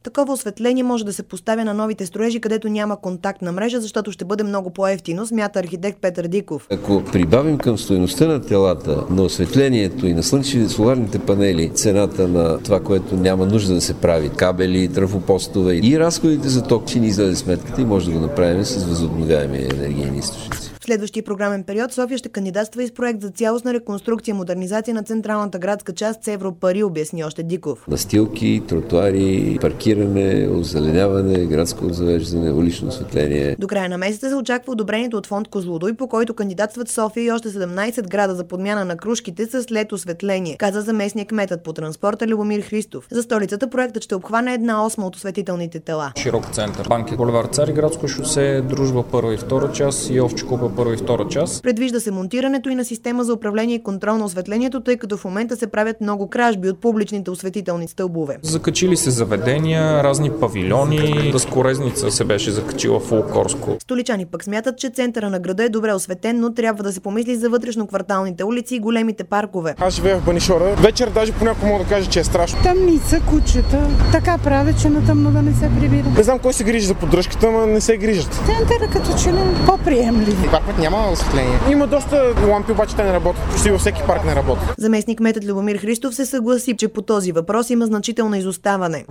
Такова осветление може да се поставя на новите строежи, където няма контактна мрежа, защото ще бъде много по-евтино, смята архитект Петър Диков. Ако прибавим към стойността на телата, на осветлението и на слънчевите соларните панели, цената на това, което няма нужда да се прави, кабели, трафопостове и разходите за ток, ще ни излезе сметката и може да го направим с възобновяеми енергийни източници. В следващия програмен период София ще кандидатства и с проект за цялостна реконструкция и модернизация на централната градска част с европари, обясни още Диков. Настилки, тротуари, паркиране, озеленяване, градско завеждане, улично осветление. До края на месеца се очаква одобрението от фонд Козлодуй, по който кандидатстват София и още 17 града за подмяна на крушките с LED осветление, каза заместник кметът по транспорта Любомир Христов. За столицата проектът ще обхване 1/8 от осветителните тела. Широк център, банкет, булевард Цариградско шосе, Дружба първа и втора част и Овчекупа първа и втора част. Предвижда се монтирането и на система за управление и контрол на осветлението, тъй като в момента се правят много кражби от публичните осветителни стълбове. Закачили се заведения, разни павилиони, дъскорезница се беше закачила в Лукорско. Столичани пък смятат, че центъра на града е добре осветен, но трябва да се помисли за вътрешно-кварталните улици и големите паркове. Аз живея в Банишора. Вечер даже понякога мога да кажа, че е страшно. Тъмница, кучета. Така прави, че на тъмно да не се прибира. Не знам кой се грижи за поддръжката, но не се грижат. Центъра като че ли по-приемливи. Паркът няма осветление. Има доста лампи, обаче те не работят. Почти във всеки парк не работят. Заместник кметът Любомир Христов се съгласи, че по този въпрос има значително изоставане.